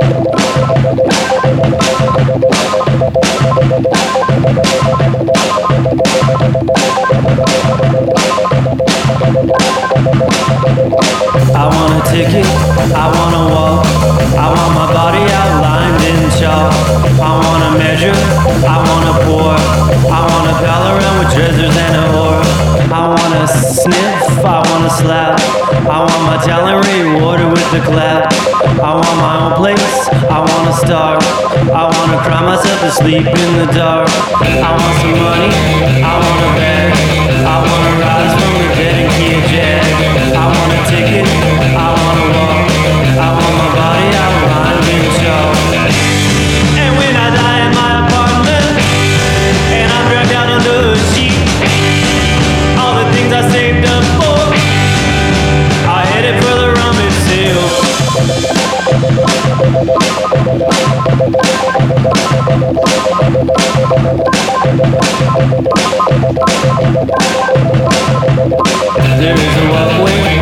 I want a ticket, I want to walk, I want my body outlined in chalk. I want to measure, I want to pour, I want to pal around with treasures and a whore. I want to sniff, I want to slap, I want my talent rewarded with the clap. I want my own place, I want to start, I want to cry myself to sleep in the dark. I want some money, I want a bag, I want to rise from the dead and key a jag. I want a ticket, I want to walk, I want my body outlined in chalk. And when I die in my apartment, and I'm dragged out under a sheet, all the things I saved up for, I headed for the rummage sale. There is a walkway